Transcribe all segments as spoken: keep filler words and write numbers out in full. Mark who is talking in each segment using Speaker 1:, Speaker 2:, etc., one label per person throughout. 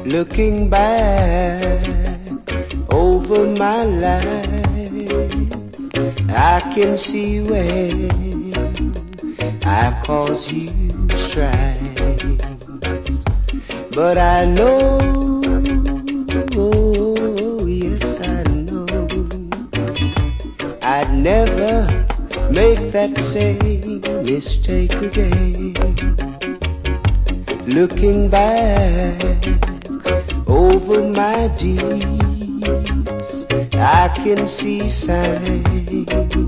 Speaker 1: Looking back over my life, I can see where I caused you strife. But I know, oh, yes I know, I'd never make that same mistake again. Looking back over my deeds, I can see signs.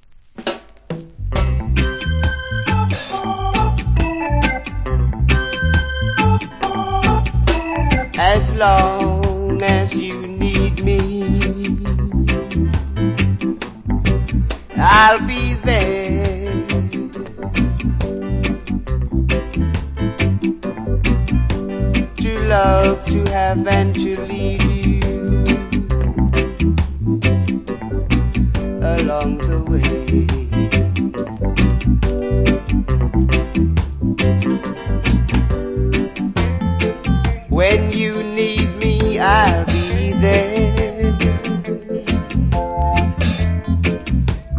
Speaker 1: As long as you need me, I'll be there. To love, to have, and to lead you along the way. When you